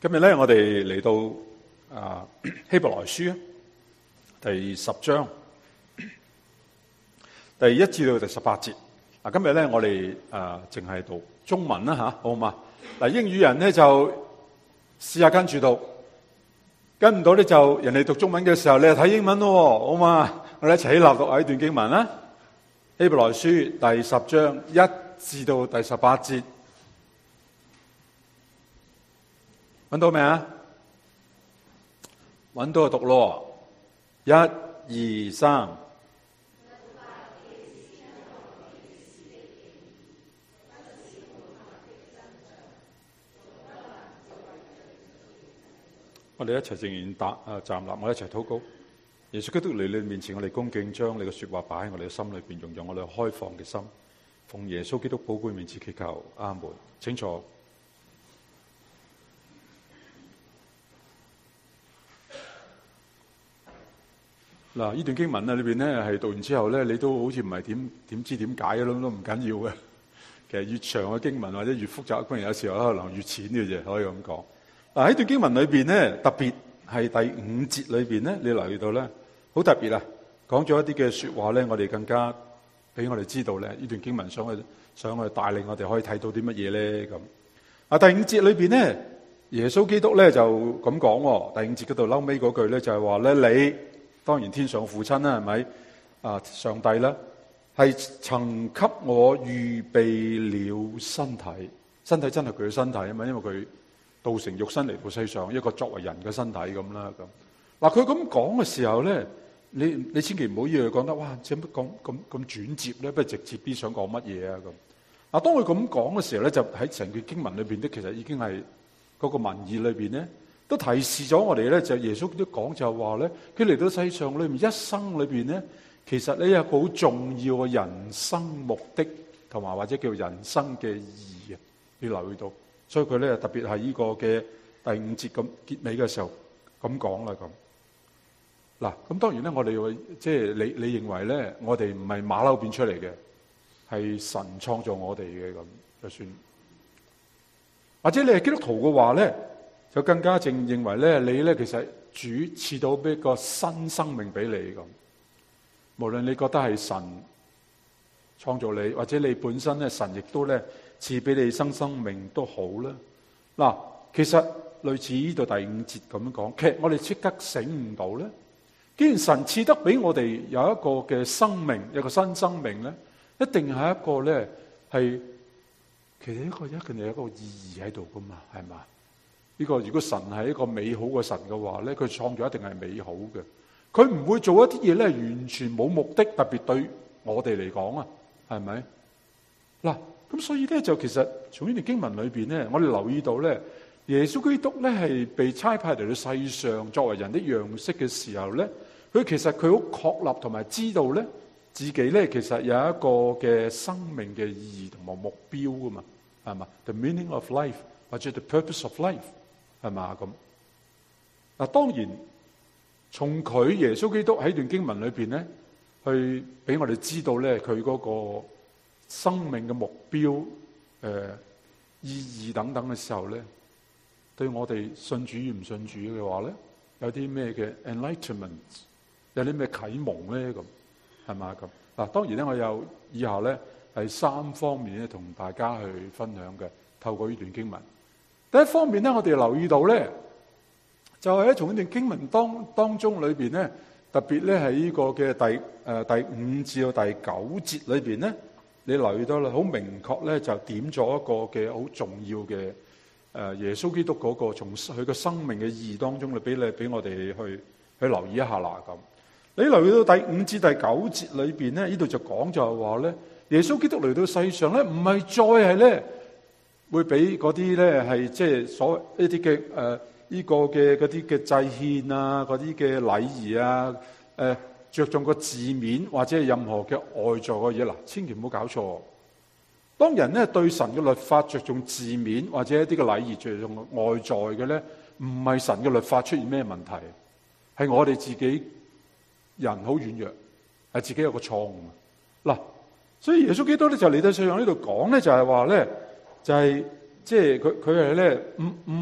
今日咧，我哋嚟到希伯來書第10章第1至到第18節。今日咧，我哋淨係讀中文啦吓，好嘛？英語人咧就試下跟住讀，跟唔到咧就人哋讀中文嘅時候，你就睇英文咯，好嘛？我哋一齊起立讀呢段經文啦。希伯來書第10章1至到第18節，揾到未啊？揾到就讀咯，1、2、3。我哋一齊正然站立，我哋一齊禱告。耶穌基督嚟你面前，我哋恭敬將你嘅說話擺喺我哋嘅心裏邊，用我哋開放嘅心，奉耶穌基督寶貴名字祈求，阿門。請坐。嗱，呢段經文裏邊咧，係讀完之後咧，你都好似唔係點知點解都唔緊要嘅。其實越長嘅經文或者越複雜嘅經文，有時候可能越淺嘅啫，可以咁講。嗱，喺段經文裏邊咧，特別係第5節裏邊咧，你留意到咧，好特別啊！講咗一啲嘅說話咧，我哋更加俾我哋知道咧，呢段經文想去帶領我哋可以睇到啲乜嘢咧咁。第5節裏邊咧，耶穌基督咧就咁講。第5節嗰度嬲尾嗰句咧就係話咧，你當然天上父親啦，係咪？上帝咧係曾給我預備了身體，身體真係佢嘅身體啊嘛，因為佢道成肉身嚟到世上，一個作為人嘅身體咁啦咁。嗱，佢咁講嘅時候咧，你千祈唔好以為講得哇，做乜講咁轉接咧？不如直接啲想講乜嘢啊咁。嗱，當佢咁講嘅時候咧，就喺成句經文裏邊咧，其實已經係嗰個文意裏邊咧，都提示咗我哋咧，就耶穌都講就係話咧，佢嚟到世上裏面一生裏邊咧，其實呢有個好重要嘅人生目的，同埋或者叫人生嘅意義啊，要留意到。所以佢咧特別係呢個嘅第5節咁結尾嘅時候咁講啦咁。嗱，咁當然咧，我哋會即係你認為咧，我哋唔係馬騮變出嚟嘅，係神創造我哋嘅咁就算。或者你係基督徒嘅話咧，就更加正認為咧，你咧其實主賜到一個新生命俾你咁。無論你覺得係神創造你，或者你本身咧神亦都咧賜俾你新生命都好啦。嗱，其實類似呢度第5節咁樣講，其實我哋即刻醒唔到咧。既然神賜得俾我哋有一個嘅生命，有一個新生命咧，一定係一個咧係其實一定有一個意義喺度噶嘛，係嘛？呢個如果神係一個美好嘅神嘅話咧，佢創造一定係美好嘅。佢唔會做一啲嘢咧完全冇目的，特別對我哋嚟講啊，係咪？嗱，咁所以咧就其實從呢段經文裏邊咧，我哋留意到咧，耶穌基督咧係被差派嚟到世上作為人的樣式嘅時候咧，佢其實佢好確立同埋知道咧自己咧其實有一個嘅生命嘅意義同埋目標噶嘛，係嘛？ The meaning of life 或者 the purpose of life 係嘛咁？嗱，當然從佢耶穌基督喺段經文裏邊咧，去俾我哋知道咧佢嗰個生命嘅目標、意義等等嘅時候咧，對我哋信主與唔信主嘅話咧，有啲咩嘅 enlightenment， 有啲咩啟蒙咧咁，係嘛咁？嗱，當然咧，我有以下咧係3方面咧同大家去分享嘅，透過呢段經文。第一方面咧，我哋留意到咧，就係喺從呢段經文當中裏邊咧，特別咧係呢個嘅第5至到第9節裏邊咧，你留意到啦，好明確咧就點咗一個嘅好重要嘅耶穌基督嗰個從佢嘅生命嘅意義當中，俾我哋去留意一下啦咁。你留意到第5至第9節裏邊咧，呢度就講就係話咧，耶穌基督嚟到世上咧，唔係再係咧會俾嗰啲咧係即係所謂一啲嘅呢個嘅嗰啲嘅祭獻啊，嗰啲嘅禮儀啊，着重個字面或者係任何嘅外在嘅嘢，嗱，千祈唔好搞錯。當人咧對神嘅律法着重字面或者一啲嘅禮儀着重外在嘅咧，唔係神嘅律法出現咩問題，係我哋自己人好軟弱，係自己有個錯誤。嗱，所以耶穌基督咧就嚟到世上呢度講咧，就係話咧，就係即係佢係咧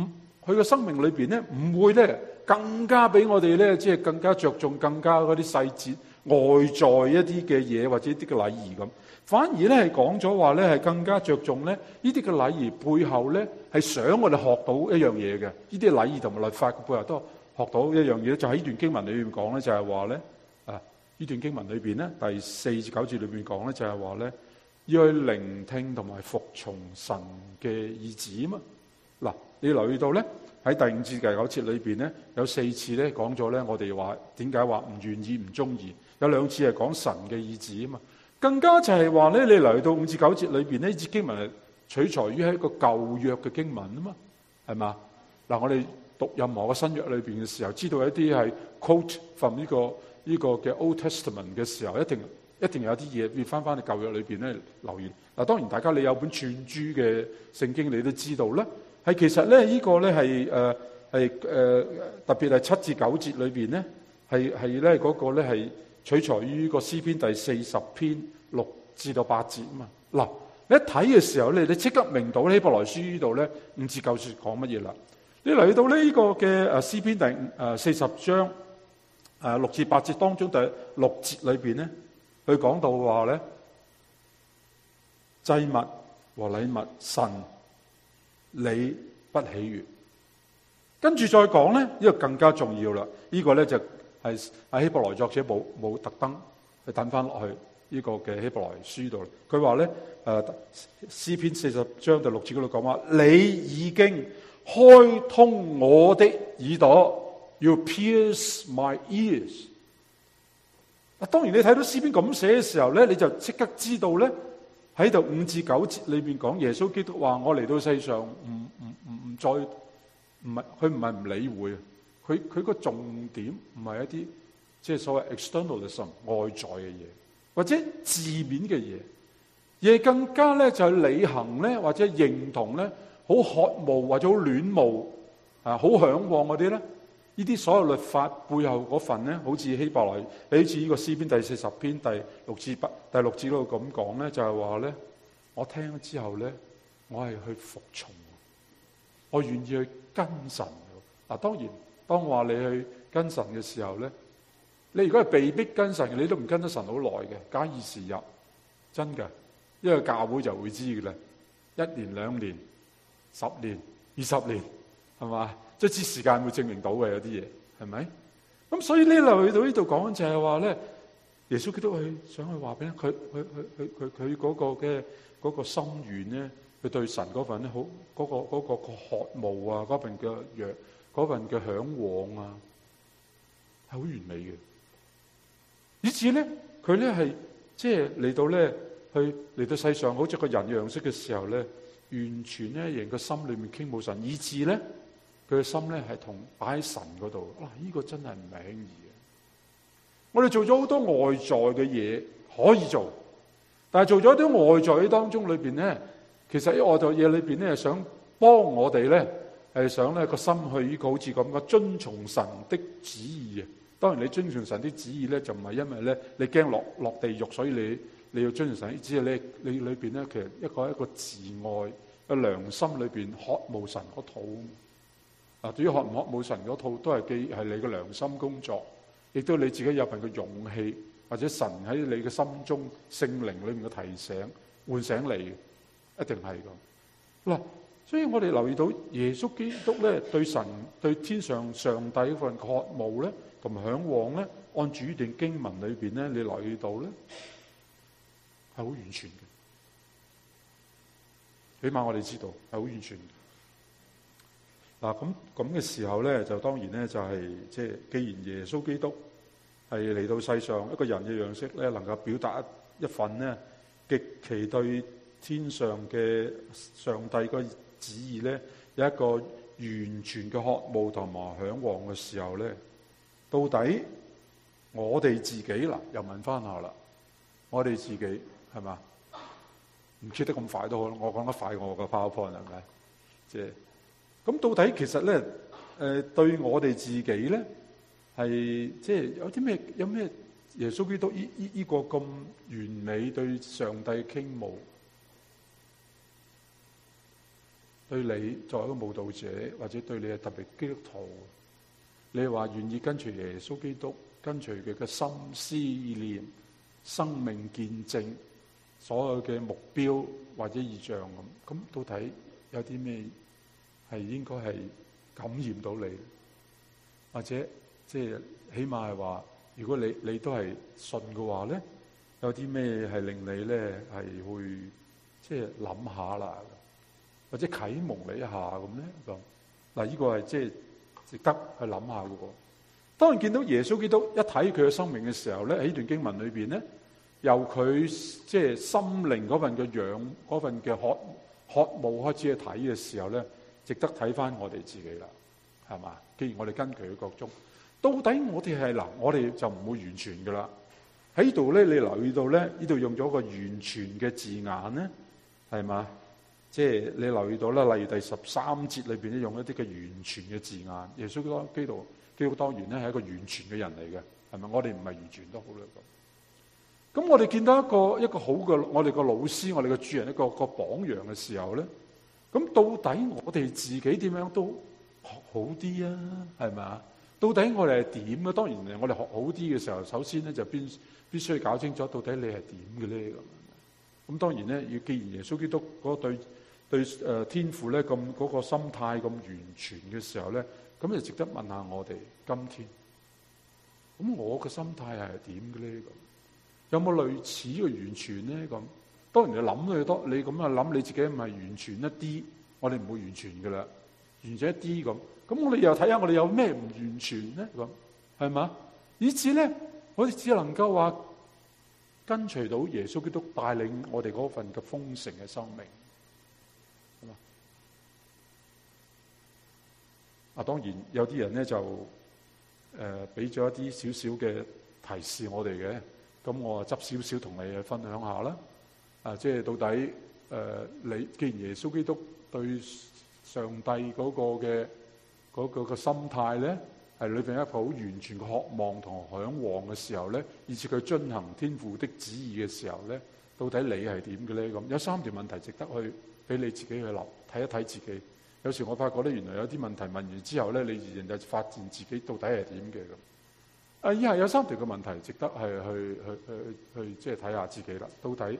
佢嘅生命裏邊咧，唔會咧更加俾我哋咧，即係更加着重更加嗰啲細節外在一啲嘅嘢，或者一啲嘅禮儀咁。反而咧係講咗話咧，係更加着重咧呢啲嘅禮儀背後咧係想我哋學到一樣嘢嘅。呢啲禮儀同埋律法嘅背後都學到一樣嘢，就喺呢段經文裏邊講咧，就係話咧呢段經文裏邊咧第4至9節裏邊講咧，就係話咧要去聆聽同埋服從神嘅意旨啊嘛。嗱，你留意到咧喺第5至第9節裏邊咧有4次咧講咗咧，我哋話點解話唔願意唔中意，有2次係講神嘅意旨啊嘛。更加就係話咧，你嚟到5至9節裏邊呢，呢節經文係取材於喺一個舊約嘅經文啊嘛，係嘛？嗱，我哋讀任何嘅新約裏邊嘅時候，知道一啲係 quote from 呢個嘅 Old Testament 嘅時候，一定有啲嘢要翻去舊約裏邊咧留意。嗱，當然大家你有本串珠嘅聖經，你都知道啦。係其實咧呢個咧係特別係7至9節裏邊咧係咧嗰個咧係取材於個詩篇第40篇6至到8節啊嘛。嗱，你一睇嘅時候咧，你即刻明到希伯來書呢度咧5至9節講乜嘢啦。你嚟到呢個嘅詩篇第40章6至8節當中第6節裏邊咧，佢講到話咧祭物和禮物神你不喜悅，跟住再講咧，呢個更加重要啦。呢個咧就係喺希伯來作者冇特登去等翻落去呢個嘅希伯來書度。佢話咧詩篇40章第6節嗰度講話，你已經開通我的耳朵 ，You pierce my ears。當然你睇到詩篇咁寫嘅時候咧，你就即刻知道咧喺度5至9節裏邊講耶穌基督話：我嚟到世上唔再唔係佢唔係唔理會，佢個重點唔係一啲即係所謂 externalism 外在嘅嘢，或者字面嘅嘢，而係更加咧就係履行咧或者認同咧好渴慕或者好戀慕好向往嗰啲咧。呢啲所有律法背後嗰份咧，好似希伯來，好似呢個詩篇第40篇第6至8第6節嗰度咁講咧，就係話咧，我聽咗之後咧，我係去服從，我願意去跟神。嗱，當然，當我話你去跟神嘅時候咧，你如果係被逼跟神嘅，你都唔跟得神好耐嘅，假以時日，真㗎，因為教會就會知嘅啦，1年2年10年20年，係嘛？即係時間會證明到嘅有啲嘢，係咪？咁所以呢度去到呢度講就係話咧，耶穌基督佢想去話俾佢嗰個嘅嗰個心願咧，佢對神嗰份咧好嗰個渴慕啊，嗰份嘅嗰份嘅向往啊，係好完美嘅。以至咧佢咧係即係嚟到咧去嚟到世上好似個人樣式嘅時候咧，完全咧人個心裏面傾慕神，以至咧。佢嘅心咧係同擺喺神嗰度，呢個真係唔係輕易嘅。我哋做咗好多外在嘅嘢可以做，但係做咗啲外在嘅當中裏邊咧，其實喺外在嘢裏邊咧係想幫我哋咧，係想咧個心去呢個好似咁嘅遵從神的旨意嘅。當然你遵從神的旨意咧，就唔係因為咧你驚落地獄，所以你要遵從神的旨意。你裏邊咧其實一個自愛嘅良心裏邊渴慕神嗰套。嗱，對於渴唔渴慕神嗰套，都係既係你嘅良心工作，亦都你自己有份嘅勇氣，或者神喺你嘅心中聖靈裏面嘅提醒，喚醒你，一定係咁。嗱，所以我哋留意到耶穌基督咧對神對天上上帝嗰份渴慕咧，同埋向往咧，按住呢段經文裏邊咧，你留意到咧係好完全嘅。起碼我哋知道係好完全嘅。嗱，咁嘅時候咧，就當然咧就係即係，既然耶穌基督係嚟到世上一個人嘅樣式咧，能夠表達一份咧極其對天上嘅上帝個旨意咧有一個完全嘅渴慕同埋向往嘅時候咧，到底我哋自己又問翻下啦，我哋自己係嘛？唔切得咁快都好，我講得快我個 PowerPoint 係咪？即係。咁到底其實咧，對我哋自己咧，係即係有咩耶穌基督呢個咁完美對上帝傾慕， 對你作為一個慕道者，或者對你係特別基督徒，你話願意跟隨耶穌基督，跟隨佢嘅心思意念、生命見證，所有嘅目標或者意象咁到底有啲咩係應該係感染到你，或者即係起碼係話，如果你都係信嘅話咧，有啲咩係令你咧係會即係諗下啦，或者啟蒙你一下咁咧咁。嗱，呢個係即係值得去諗下嘅喎。當然見到耶穌基督一睇佢嘅生命嘅時候咧，喺呢段經文裏邊咧，由佢即係心靈嗰份嘅仰、嗰份嘅渴慕開始去睇嘅時候咧，值得睇翻我哋自己啦，係嘛？既然我哋跟佢嘅國中，到底我哋係嗱，我哋就唔會完全噶啦。喺呢度咧，你留意到咧，呢度用咗個完全嘅字眼咧，係嘛？即係你留意到啦，例如第13節裏邊咧，用一啲嘅完全嘅字眼。耶穌基督當然咧係一個完全嘅人嚟嘅，係咪？我哋唔係完全都好啦咁。咁我哋見到一個好嘅我哋個老師，我哋嘅主人一個榜樣嘅時候咧，咁到底我哋自己點樣都學好啲啊？係咪啊？到底我哋係點嘅？當然我哋學好啲嘅時候，首先咧就必須要搞清楚到底你係點嘅咧咁。咁當然咧，既然耶穌基督嗰個對天父咧咁嗰個心態咁完全嘅時候咧，咁就值得問下我哋今天，咁我嘅心態係點嘅咧咁？有冇類似嘅完全咧咁？當然你諗你多，你咁啊諗你自己唔係完全一啲，我哋唔會完全嘅啦，完全一啲咁。咁我哋又睇下我哋有咩唔完全咧咁，係嘛？以至咧，我哋只能夠話跟隨到耶穌基督帶領我哋嗰份嘅豐盛嘅生命，係嘛？啊，當然有啲人咧就俾咗一啲少少嘅提示我哋嘅，咁我啊執少少同你去分享下啦。啊，即係到底你既然耶穌基督對上帝嗰個心態咧，係裏邊一個好完全嘅渴望同向往嘅時候咧，以至佢遵行天父的旨意嘅時候咧，到底你係點嘅咧？咁有3條問題值得去俾你自己去睇一睇自己。有時我發覺咧，原來有啲問題問完之後咧，你自然就發現自己到底係點嘅咁。以下有3條嘅問題值得係去即係睇下自己啦。到底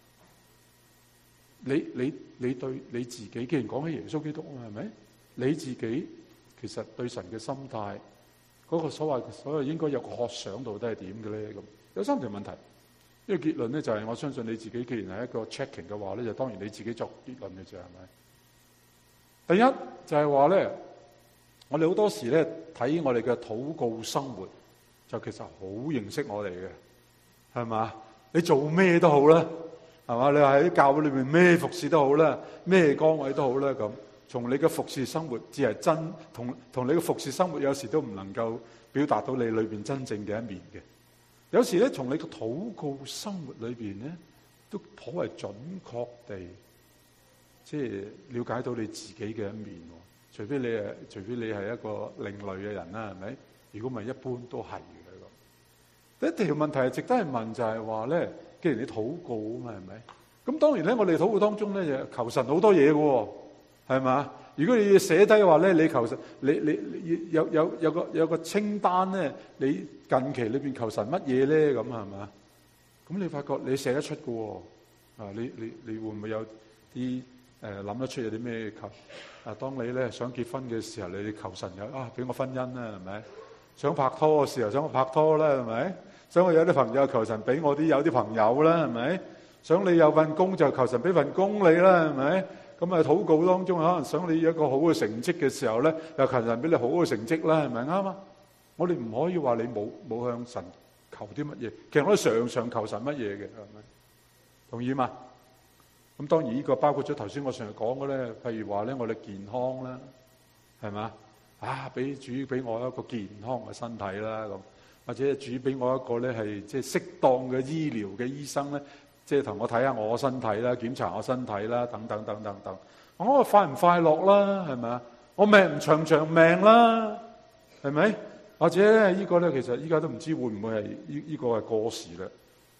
你對你自己，既然講起耶穌基督啊，係咪？你自己其實對神嘅心態，嗰個所謂應該有個渴想，到底係點嘅咧？咁有3條問題。呢個結論咧就係我相信你自己，既然係一個 checking 嘅話咧，就當然你自己作結論嘅啫，係咪？第一就係話咧，我哋好多時咧睇我哋嘅禱告生活，就其實好認識我哋嘅，係嘛？你做咩都好啦，係嘛？你話喺教會裏面咩服侍都好啦，咩崗位都好啦，咁從你嘅服侍生活只係真同你嘅服侍生活有時都唔能夠表達到你裏邊真正嘅一面嘅。有時咧，從你嘅禱告生活裏邊咧，都頗為準確地，即係了解到你自己嘅一面。除非你係一個另類嘅人啦，係咪？如果唔係，一般都係嘅咁。第一條問題係值得去問，就係話咧，既然你禱告啊嘛，係咪？咁當然咧，我哋禱告當中咧，就求神好多嘢嘅，係嘛？如果你要寫低嘅話咧，你求神，你有個清單咧，你近期裏邊求神乜嘢咧？咁係嘛？咁你發覺你寫得出嘅，啊，你會唔會有啲諗得出有啲咩求？啊，當你咧想結婚嘅時候，你求神俾我婚姻啦，係咪？想拍拖嘅時候，想我拍拖啦，係咪？想我有啲朋友，求神俾我有啲朋友啦，係咪？想你有份工就求神俾份工你啦，係咪？咁啊，禱告當中可能想你有一個好嘅成績嘅時候咧，又求神俾你好嘅成績啦，係咪啱啊？我哋唔可以話你冇向神求啲乜嘢，其實我哋常求神乜嘢嘅，係咪？同意嘛？咁當然呢個包括咗頭先我成日講嘅咧，譬如話咧，我哋健康啦，係嘛？俾主俾我一個健康嘅身體啦，咁或者主俾我一個咧係即係適當嘅醫療嘅醫生咧，即係同我睇下我身體啦，檢查我身體啦，等等等等等。我快唔快樂啦，係咪啊？我命唔長命啦，係咪？或者呢個咧，其實依家都唔知會唔會係呢個係過時啦。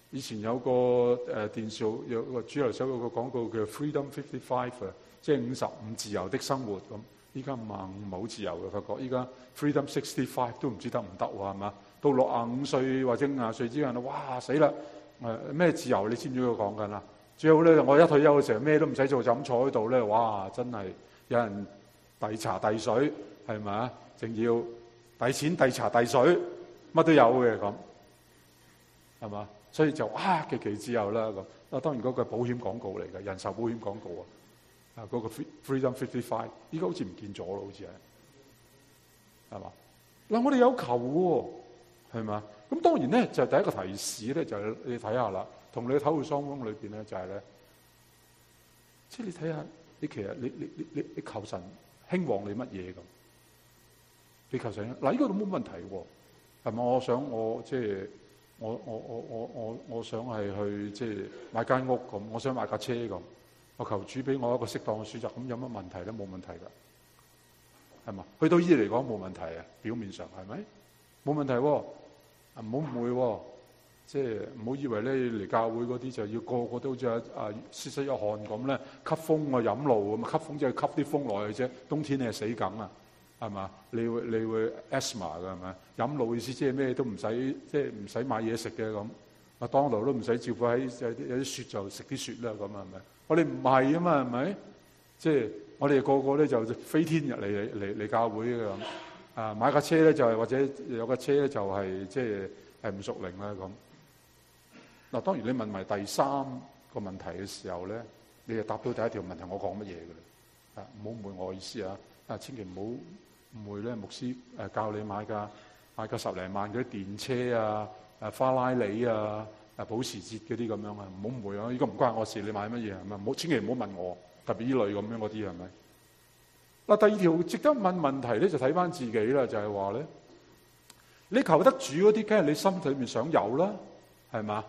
以前有個電視有個主流首有個廣告叫 Freedom 55啊，即係55自由的生活咁。依家55冇自由嘅，發覺依家 Freedom 65都唔知得唔得喎，係嘛？到65歲或者50歲之間，哇死啦！咩自由？你知唔知佢講緊啊？最好咧，我一退休嘅時候咩都唔使做，就咁坐喺度咧，哇！真係有人遞茶遞水，係咪啊？仲要遞錢遞茶遞水，乜都有嘅咁，係嘛？所以就極其自由啦咁。啊，當然嗰個係保險廣告嚟嘅，人壽保險廣告啊。嗰個 Freedom 55，依家好似唔見咗咯，好似係嘛？嗱，我哋有求喎，係嘛？咁當然咧，就第一個提示咧，就係你睇下啦，同你嘅禱告雙方裏邊咧，就係咧，即係你睇下，你其實你求神興旺你乜嘢咁？你求神嗱，呢個都冇問題喎，係咪？我想我即係我想係去即係買間屋咁，我想買架車咁，我求主俾我一個適當嘅選擇，咁有乜問題咧？冇問題㗎，係嘛？去到依嚟講冇問題啊，表面上係咪？冇問題喎。唔好誤會喎，即係唔好以為咧嚟教會嗰啲就要個個都好似施洗約翰咁咧吸風啊飲露咁，吸風即係吸啲風落去啫。冬天你係死梗啊，係嘛？你會 asthma 㗎係咪？飲露意思即係咩都唔使，即係唔使買嘢食嘅咁。麥當勞都唔使照顧喺有啲雪就食啲雪啦咁係咪？我哋唔係啊嘛係咪？即係我哋個個咧就飛天入嚟教會嘅咁。買架車咧就係或者有架車咧就係即係唔屬靈啦咁。嗱，當然你問埋第三個問題嘅時候咧，你就答到第一條問題我講乜嘢嘅啦。唔好誤會我意思啊！千祈唔好誤會咧，牧師教你買架10零萬嗰啲電車啊、花拉利啊、保時捷嗰啲咁樣啊，唔好誤會啊！呢個唔關我事，你買乜嘢係咪？唔好千祈唔好問我，特別呢類咁樣嗰啲係咪？嗱，第二條值得問問題咧，就睇翻自己啦，就係話咧，你求得主嗰啲，梗係你心裏面想有啦，係嘛？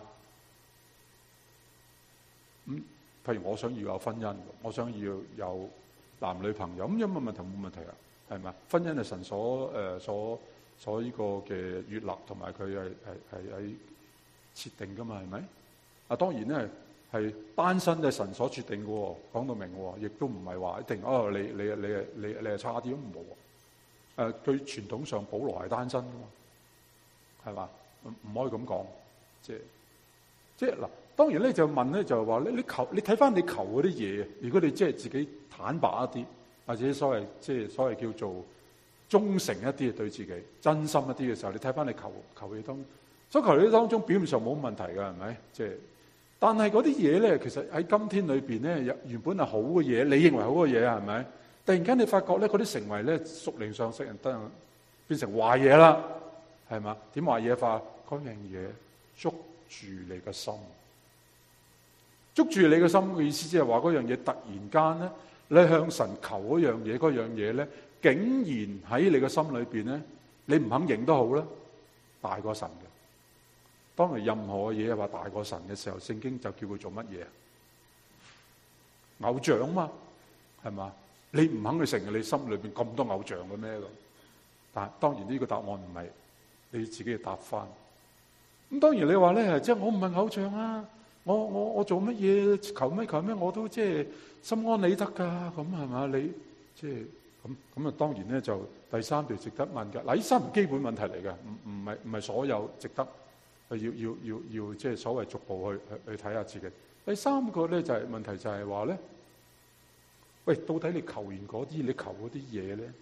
譬如我想要有婚姻，我想要有男女朋友，咁有乜問題？冇問題啊，係咪？婚姻係神所呢個嘅悅納，同埋佢係設定噶嘛，係咪？當然咧。係單身係神所決定嘅喎，講到明喎，亦都唔係話一定你係差啲都唔好喎。對傳統上保羅係單身嘅嘛，係嘛？唔可以咁講，即係嗱。當然咧就問咧就係話咧，你睇翻你求嗰啲嘢，如果你即係自己坦白一啲，或者所謂叫做忠誠一啲對自己真心一啲嘅時候，你睇翻你求嘢所求嘢當中表面上冇問題㗎，係咪？但係嗰啲嘢咧，其實喺今天裏邊咧，原本係好嘅嘢，你認為好嘅嘢係咪？突然間你發覺咧，嗰啲成為咧屬靈上識人得變成壞嘢啦，係嘛？點壞嘢法？嗰樣嘢捉住你嘅心，捉住你嘅心嘅意思，即係話嗰樣嘢突然間咧，你向神求嗰樣嘢咧，竟然喺你嘅心裏邊咧，你唔肯認都好啦，大過神嘅。當係任何嘢話大過神嘅時候，聖經就叫佢做乜嘢？偶像嘛，係嘛？你唔肯去承認你心裏邊咁多偶像嘅咩咁？但係當然呢個答案唔係你自己去答翻。咁當然你話咧，即係我唔係偶像啊，我做乜嘢求咩我都即係心安理得㗎，咁係嘛？你即係咁啊？當然咧就第三條值得問嘅嗱，呢三條基本問題嚟嘅，唔係所有值得。要即係所謂逐步去睇下自己。第三個咧就係問題就係話咧，喂，到底你求完嗰啲，你求嗰啲嘢咧，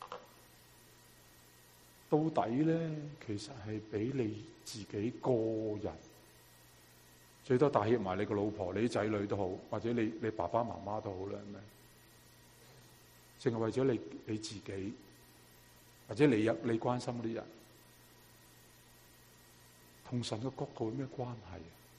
到底咧其實係俾你自己個人，最多帶挈埋你個老婆、你啲仔女都好，或者你爸爸媽媽都好啦，係咪？淨係為咗你自己，或者你關心嗰啲人。同神嘅角度有咩關係？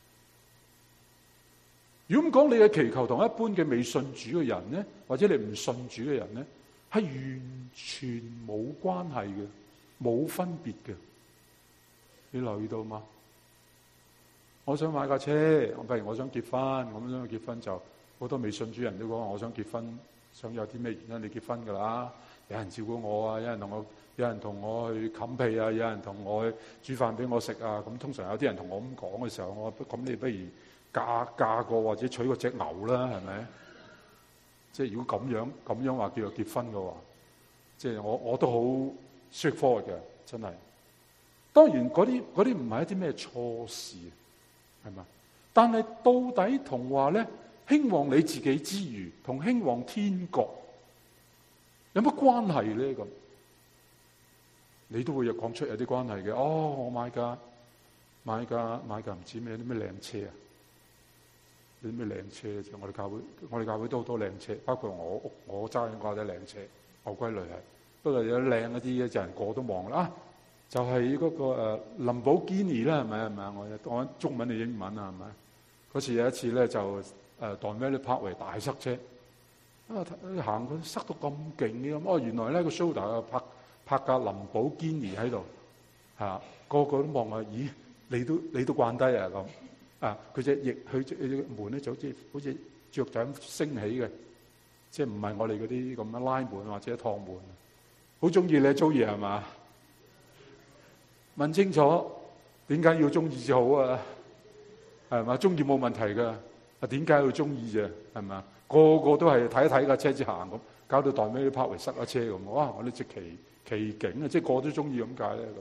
如果咁講，你嘅祈求同一般嘅未信主嘅人咧，或者你唔信主嘅人咧，係完全冇關係嘅，冇分別嘅。你留意到嗎？我想買架車，譬如我想結婚，咁想結婚就好多未信主人都講我想結婚，想有啲咩原因你結婚㗎啦？有人照顧我啊，有人同我有人同我去冚被啊，有人同我去煮飯俾我食啊。咁通常有啲人同我咁講嘅時候，我話咁你不如嫁個或者娶個隻牛啦，係咪？即係如果咁樣話叫做結婚嘅話，即係我都好 straightforward 嘅，真係。當然嗰啲唔係一啲咩錯事，係嘛？但係到底同話咧興旺你自己之餘，同興旺天國有乜關係咧？咁你都會有講出有啲關係嘅。我買架唔知咩啲咩靚車啊！啲咩靚車啫？我哋教會都好多靚車，包括我揸緊架啲靚車，我閨女係。不過有靚一啲嘅就人個都望啦。就係嗰個林寶堅尼啦，係咪？我中文定英文啊，係咪？嗰次有一次咧就Don Valley Parkway大塞車，行佢塞到咁勁嘅，原來咧個 shoulder 拍架林寶堅尼喺度，個個都望啊，咦，你都慣低啊咁，佢隻門咧就好似雀仔咁升起嘅，即係唔係我哋嗰啲咁樣拉門或者趟門，好中意你租嘢係嘛？問清楚點解要中意至好啊？係嘛？中意冇問題噶，點解要中意啫？係嘛？個個都係睇一睇架車先行咁，搞到Don Valley Parkway塞咗車咁。哇！我哋直奇景啊，即係個個都中意咁解咧。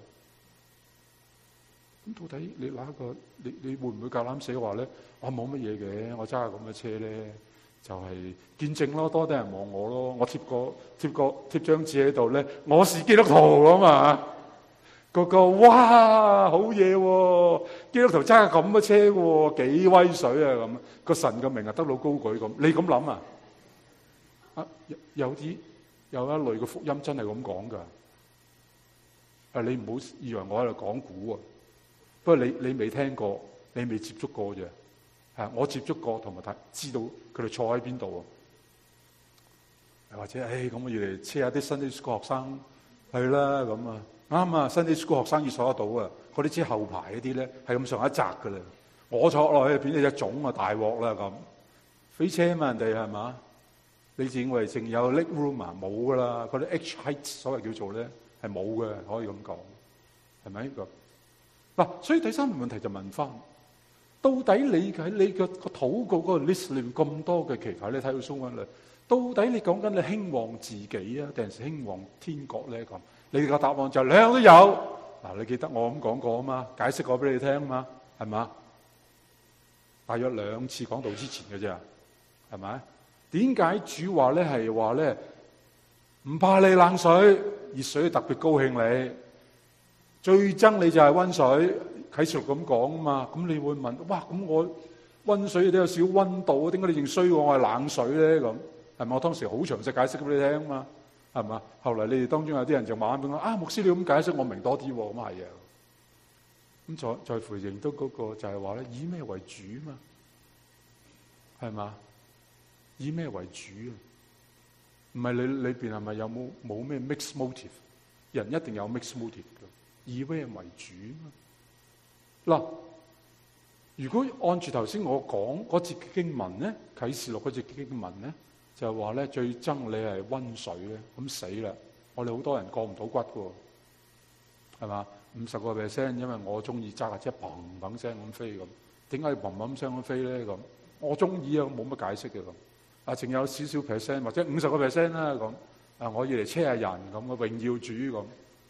咁到底你拿個你會唔會夠膽死話咧？我冇乜嘢嘅，我揸下咁嘅車咧，就係見證咯，多啲人望我咯。我貼張紙喺度咧，我是基督徒啊嘛。個哇好嘢喎！基督徒揸架咁嘅車喎，幾威水啊咁。個神嘅名啊得到高舉咁，你咁諗啊？有一類嘅福音真係咁講噶。你唔好以為我喺度講古啊。不過你未聽過，你未接觸過啫。我接觸過同埋知道佢哋坐喺邊度啊。或者咁我要嚟車下啲Sunday School學生去啦咁啊。啱啊！Sunday School學生要坐得到啊！嗰啲車後排嗰啲咧係咁上下窄噶啦，我坐落去變咗隻粽啊，大鑊啦咁，飛車嘛人哋係嘛？你認為淨有 leg room 啊？冇噶啦，嗰啲 H height 所謂叫做咧係冇嘅，可以咁講，係咪呢個？所以第三個問題就問翻，到底你喺你個禱告嗰個 list 裏面咁多嘅祈求，你睇到蘇文律，到底你講緊你興旺自己啊，定係興旺天國咧咁？你個答案就兩樣都有。你記得我咁講過啊嘛，解釋過俾你聽啊嘛，係嘛？大約2次講道之前嘅啫，係咪？點解主話咧係話咧唔怕你冷水，熱水特別高興你，最憎你就係溫水。啟示錄咁講啊嘛，咁你會問：哇，咁我溫水都有少溫度，點解你仲衰過我係冷水咧？咁係咪？我當時好詳細解釋俾你聽啊嘛。係嘛？後來你哋當中有啲人就慢慢俾我牧師你咁解釋，我明多啲喎。咁係啊。咁在乎認得嗰個就係話咧，以咩為主嘛？係嘛？以咩為主啊？唔係你裏邊係咪有冇咩 mixed motive？人一定有 mixed motive 嘅，以咩為主嘛？嗱，如果按住頭先我講嗰節經文咧，啟示錄嗰節經文咧。就係話咧，最憎你係溫水咧，咁死啦！我哋好多人過唔到骨噶，係嘛？50%，因為我中意揸架車砰砰聲咁飛咁。點解要砰砰聲咁飛咧？咁我中意啊，冇乜解釋嘅咁。淨有少少 percent 或者50%啦咁。我要嚟車下人咁嘅榮耀主咁。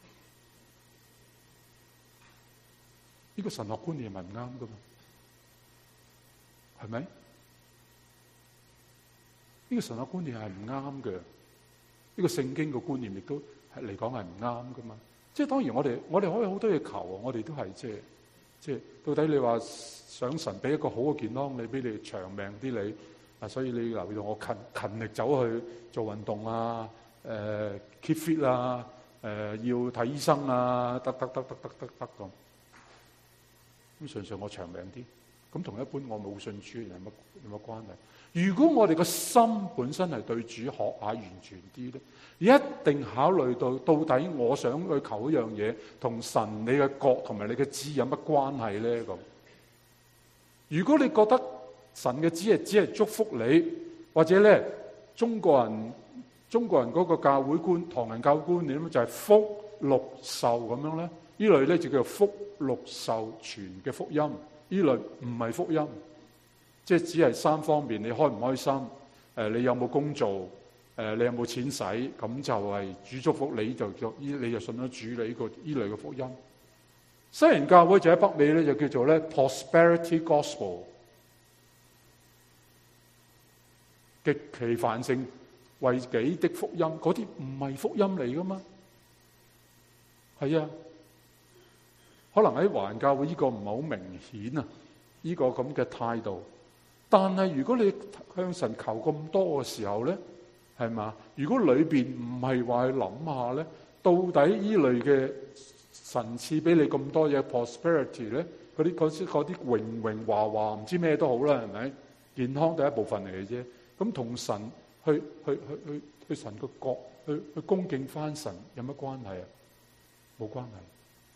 呢個神學觀念係唔啱噶嘛？係咪？呢個神學觀念係唔啱嘅，呢個聖經嘅觀念亦都係嚟講係唔啱噶嘛。即係當然我哋可以好多嘢求啊，我哋都係即係到底你話想神俾一個好嘅健康，你俾你長命啲你所以你留意到我勤力走去做運動啊，keep fit 啊，要睇醫生啊，得咁。咁純粹我長命啲，咁同一般我冇信主有乜關係？如果我哋個心本身係對主學下完全啲咧，一定考慮到底我想去求一樣嘢，同神你嘅國同埋你嘅旨有乜關係咧？咁如果你覺得神嘅旨意只係祝福你，或者咧中國人嗰個教會觀、唐人教會觀念就係福祿壽咁樣咧，呢類咧就叫做福祿壽全嘅福音。呢類唔係福音，即係只係三方面：你開唔開心？你有冇工做？你有冇錢使？咁就係主祝福你，你就信咗主，你呢類嘅福音。西人教會就喺北美咧，就叫做咧 prosperity gospel， 極其繁盛為己的福音，嗰啲唔係福音嚟噶嘛？係啊，可能喺華人教會呢個唔係好明顯啊，呢個咁嘅態度。但係如果你向神求咁多嘅時候咧，係嘛？如果裏邊唔係話去諗下咧，到底呢類嘅神賜俾你咁多嘢 prosperity 咧，嗰啲榮榮華華唔知咩都好啦，係咪？健康第一部分嚟嘅啫。咁同神去神個國去恭敬翻神有乜關係啊？冇關係，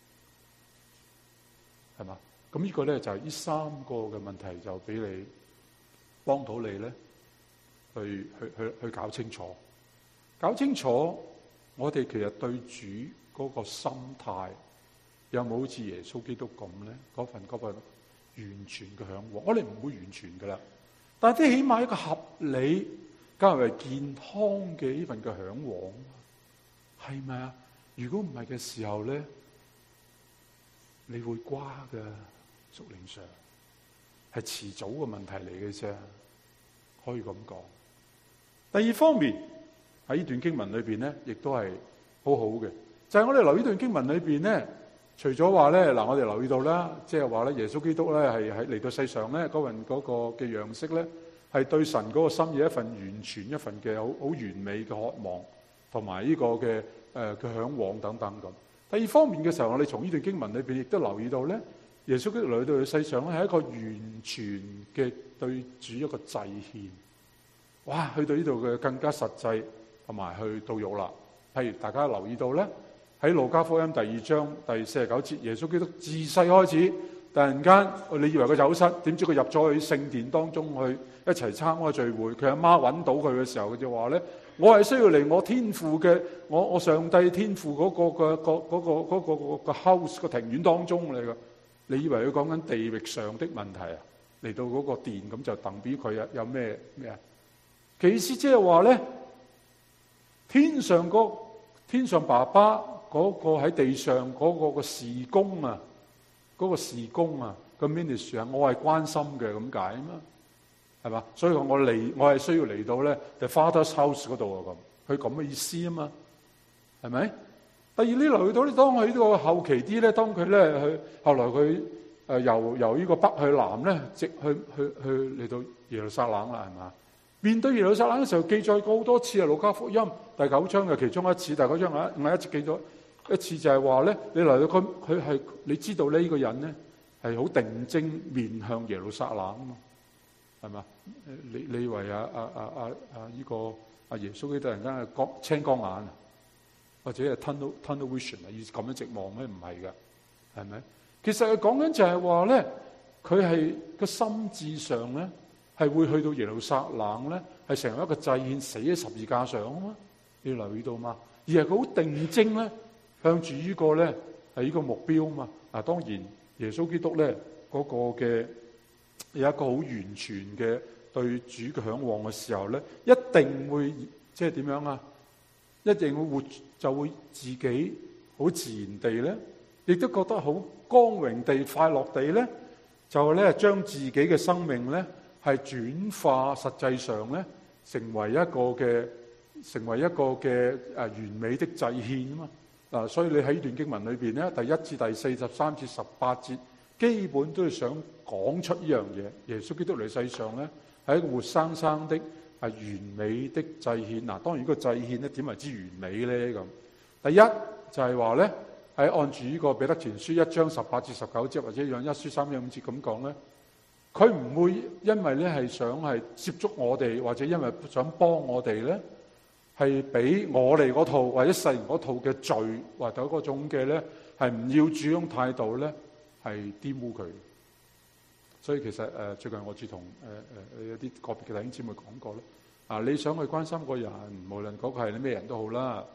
係嘛？咁呢個咧就係呢三個嘅問題，就俾你幫到你咧，去搞清楚，搞清楚我哋其實對主嗰個心態有冇好似耶穌基督咁咧？嗰份完全嘅向往，我哋唔會完全噶啦，但係都起碼一個合理、較為健康嘅呢份嘅向往，係咪啊？如果唔係嘅時候咧，你會瓜噶，屬靈上係遲早嘅問題嚟嘅啫，可以咁講。第二方面喺呢段經文裏邊咧，亦都係好好嘅，就係我哋留意呢段經文裏邊咧，除咗話咧，我哋留意到啦，即係話咧，耶穌基督咧係喺嚟到世上咧嗰個嘅樣式咧，係對神嗰個心意一份完全、一份嘅好完美嘅渴望，同埋呢個嘅嘅向往等等咁。第二方面嘅時候，我哋從呢段經文裏邊亦都留意到咧，耶穌基督嚟到世上咧係一個完全嘅對主一個祭獻。哇！去到呢度嘅更加實際，同埋去到肉啦。譬如大家留意到咧，喺路加福音第2章第49節，耶穌基督自細開始，突然間你以為佢走失，點知佢入咗去聖殿當中去一齊參加聚會。佢阿媽揾到佢嘅時候，佢就話咧：我係需要嚟我天父嘅，我上帝天父嗰個 house 個庭院當中嚟㗎。你以為佢講緊地域上的問題啊？嚟到嗰個殿咁就鄧俾佢有咩啊？其意思即係話咧，天上爸爸嗰個喺地上嗰個事工啊，嗰個事工啊，個 ministry 啊，我係關心嘅咁解啊嘛，係嘛？所以我係需要嚟到咧 the Father's house 嗰度啊咁，佢咁嘅意思啊嘛，係咪？第二呢留意到咧，當佢呢個後期啲咧，當佢咧去後來佢由呢個北去南咧，直去嚟到耶路撒冷啦，係嘛？面對耶路撒冷嘅時候，記載過好多次啊，《路加福音》第9章嘅其中一次，第9章我一直記咗一次，就係話咧，你嚟到佢係你知道呢個人咧係好定睛面向耶路撒冷啊嘛，係嘛？你以為呢個耶穌基督突然間係青光眼啊，或者係 tunnel vision 啊，要咁樣直望咩？唔係㗎，係咪？其實佢講緊就係話咧，佢係個心智上咧。係會去到耶路撒冷咧，係成為一個祭獻，死喺十字架上啊嘛！你留意到嘛？而係佢好定睛咧，向住呢個咧係呢個目標啊嘛！嗱，當然耶穌基督咧嗰個嘅有一個好完全嘅對主嘅向往嘅時候咧，一定會即係點樣啊？一定會就會自己好自然地咧，亦都覺得好光榮地、快樂地咧，就咧將自己嘅生命咧。係轉化，實際上咧，成為一個嘅完美的祭獻啊嘛！嗱，所以你喺呢段經文裏邊咧，第1至第43至18節，基本都係想講出呢樣嘢。耶穌基督嚟世上咧，係一個活生生的係完美的祭獻。嗱，當然個祭獻咧點為之完美咧？咁第一就係話咧，喺按住呢個彼得前書1章18至19節，或者讓1書3、1、5節咁講咧。佢唔會因為咧係想係接觸我哋，或者因為想幫我哋咧，係俾我哋嗰套或者世人嗰套嘅罪，或者嗰種嘅咧係唔要主種態度咧，係玷污佢。所以其實最近我只同有啲個別嘅弟兄姊妹講過咧，你想去關心個人，無論嗰個係你咩人都好啦，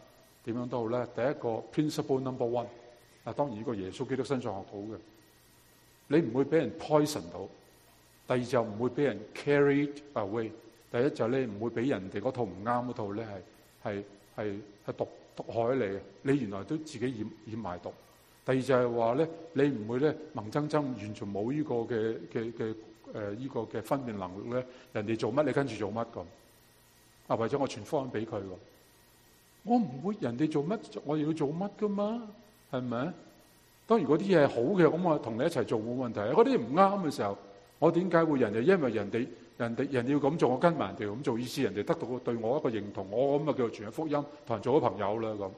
點樣都好咧，第一個 principle number one， 當然呢個耶穌基督身上學到嘅，你唔會俾人 poison 到。第二就唔會俾人 carried away。第一就你唔會俾人哋嗰套唔啱嗰套咧係毒害你，你原來都自己染埋毒。第二就係話咧，你唔會咧盲爭爭，完全冇呢個嘅呢個嘅分辨能力咧，人哋做乜你跟住做乜咁。為咗我傳福音俾佢喎，我唔會人哋做乜我要做乜噶嘛，係咪？當然嗰啲嘢係好嘅，咁我同你一齊做冇問題。嗰啲唔啱嘅時候，我點解會人哋因為人哋要咁做，我跟埋人哋咁做，意思人哋得到對我一個認同，我咁啊叫做傳福音，同人做咗朋友啦咁，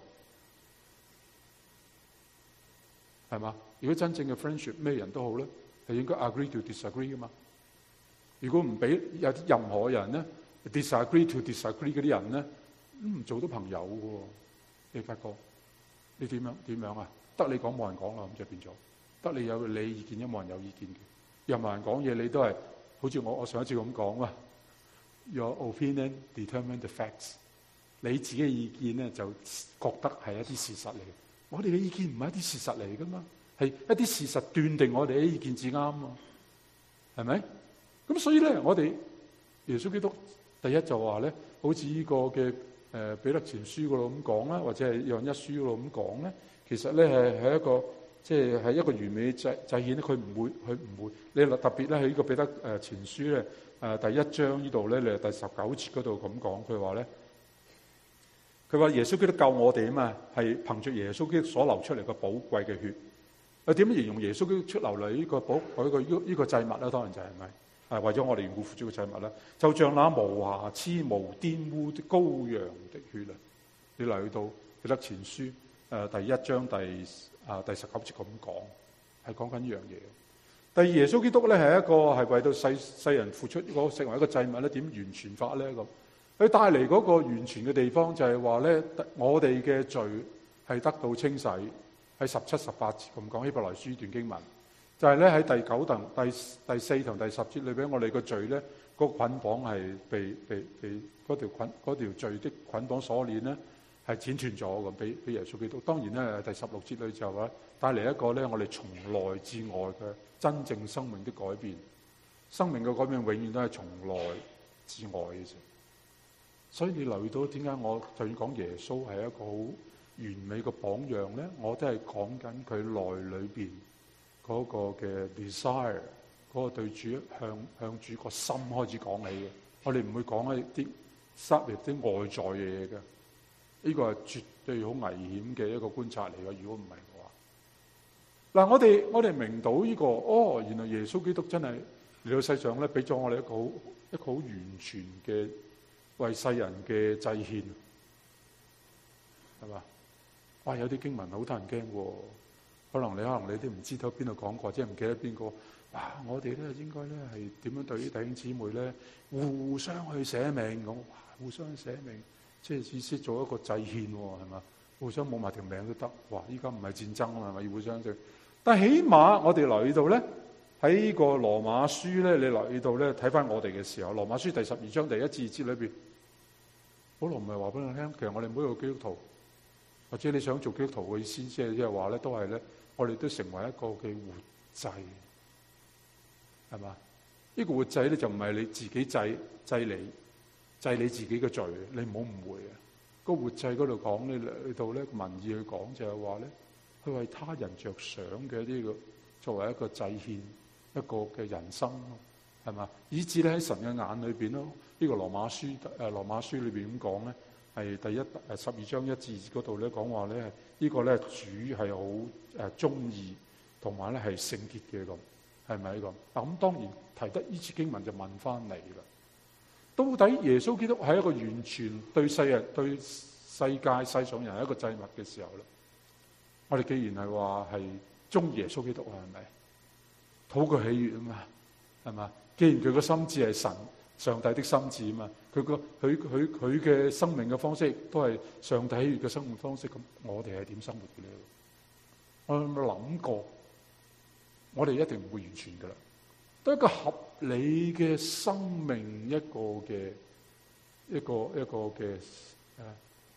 係嘛？如果真正嘅 friendship， 咩人都好咧，係應該 agree to disagree 噶嘛。如果唔俾有啲任何人咧 disagree to disagree 嗰啲人咧，唔做到朋友嘅喎。你發覺你點樣啊？得你講冇人講啦，咁就變咗得你有你意見，冇人有意見嘅。任何人講嘢，你都係好似我上一次咁講啊。Your opinion determine the facts。你自己嘅意見咧，就覺得係一啲事實嚟嘅。我哋嘅意見唔係一啲事實嚟噶嘛，係一啲事實斷定我哋嘅意見至啱啊，係咪？咁所以咧，我哋耶穌基督第一就話咧，好似呢個嘅彼得前書嗰度咁講啦，或者係約翰一書嗰度咁講咧，其實咧係一個即係一個完美祭獻咧，佢唔會。你特別咧喺呢個彼得前書咧第一章呢度咧，你係第19節嗰度咁講，佢話咧，佢話耶穌基督救我哋啊嘛，係憑着耶穌基督所流出嚟嘅寶貴嘅血。點樣形容耶穌基督出流嚟呢個呢個祭物咧？當然就係咪？為咗我哋護付主嘅祭物啦，就像那無瑕疵無玷污的羔羊的血啊！你嚟到彼得前書第一章第19節咁講，係講緊呢樣嘢。第二，耶穌基督咧係一個係為到世人付出成為一個祭物咧，點完全法咧咁？佢帶嚟嗰個完全嘅地方就係話咧，我哋嘅罪係得到清洗，喺17、18節咁講希伯來書段經文。就係咧喺第4同第10節裏邊，我哋個罪咧，嗰個捆綁係被嗰條罪的捆綁鎖鏈咧係剪斷咗咁，俾耶穌基督。當然咧，第16節裏就話帶嚟一個咧，我哋從內至外嘅真正生命的改變。生命嘅改變永遠都係從內至外嘅啫。所以你留意到點解我就要講耶穌係一個好完美嘅榜樣咧？我都係講緊佢內裏邊嗰個嘅 desire， 嗰個對主向主個心開始講起嘅。我哋唔會講一啲塞入啲外在嘅嘢嘅。呢個係絕對好危險嘅一個觀察嚟嘅。如果唔係嘅話，嗱，我哋明到呢個原來耶穌基督真係嚟到世上咧，俾咗我哋一個好完全嘅為世人嘅祭獻，係嘛？哇！有啲經文好得人驚喎。可能你都唔知道邊度講過，即係唔記得邊個。我哋咧應該咧係點樣對啲弟兄姊妹咧互相去捨命咁，互相捨命，即係意思做一個祭獻喎，係嘛？互相冇埋條命都得。哇！依家唔係戰爭啊嘛，係咪要互相對？但係起碼我哋留意到咧，喺呢個羅馬書咧，你留意到咧，睇翻我哋嘅時候，羅馬書第12章第1至2節裏邊，保羅唔係話俾你聽，其實我哋每一個基督徒，或者你想做基督徒嘅意思，即係話咧，都係咧。我哋都成為一個嘅活祭，係嘛？呢個活祭咧就唔係你自己祭你自己嘅罪，你唔好誤會啊！個活祭嗰度講咧，去到咧文意去講就係話咧，去為他人着想嘅呢個作為一個祭獻，一個嘅人生咯，係嘛？以至咧喺神嘅眼裏邊咯，呢個羅馬書裏邊咁講咧，係第12章1至2嗰度咧講話咧，呢個咧主係好中意，同埋咧係聖潔嘅咁，係咪咁？嗱，咁當然提得呢次經文就問翻你啦，到底耶穌基督係一個完全對世界世上人一個祭物嘅時候咧，我哋既然係話係中意耶穌基督啊，係咪？討佢喜悅啊嘛，係嘛？既然佢個心志係上帝的心志啊嘛，佢嘅生命嘅方式都係上帝喜悅嘅生活方式，咁我哋係點生活嘅咧？我有冇諗過？我哋一定唔會完全噶啦，都係一個合理嘅生命，一個嘅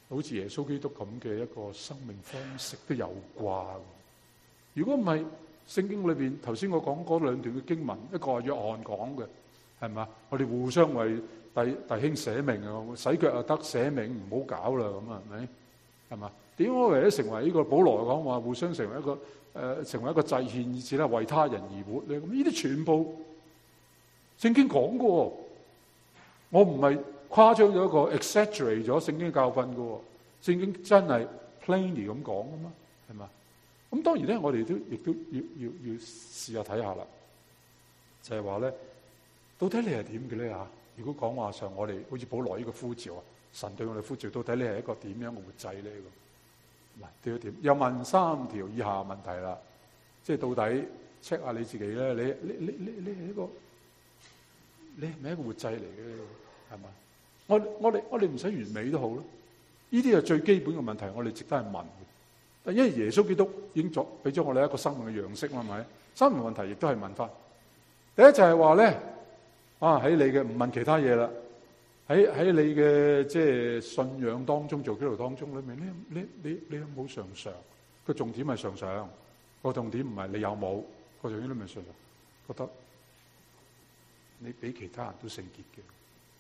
好似耶穌基督咁嘅一個生命方式都有啩？如果唔係，聖經裏邊頭先我講嗰兩段嘅經文，一個係約翰講嘅，係嘛？我哋互相為弟兄捨命啊，洗腳又得，捨命唔好搞啦，咁啊，係咪？係嘛？點解為咗成為呢個保羅講話互相成為一個成為一個祭獻，以至咧為他人而活咧？咁呢啲全部聖經講嘅，我唔係誇張咗一個 exaggerate 咗聖經教訓嘅，聖經真係 plainly 咁講啊嘛，係嘛？咁當然咧，我哋亦都要試下睇下啦，就係話咧，到底你係點嘅咧嚇？如果講話上我哋好似保羅呢個呼召啊，神對我哋呼召，到底你係一個點樣嘅活祭咧？咁，都要點？又問3條以下問題啦，即係到底 check 下你自己咧，你係一個，你係咪一個活祭嚟嘅？係嘛？我哋唔使完美都好咯，呢啲係最基本嘅問題，我哋值得係問。但因為耶穌基督已經俾咗我哋一個生命嘅樣式，係咪？3條問題亦都係問翻。第一就係話咧，喺你嘅唔問其他嘢啦，喺你嘅即係信仰當中做基督徒當中裏面，你有冇常常？個重點係常常，個重點唔係你有冇，個重點都唔係常常。覺得你比其他人都聖潔嘅。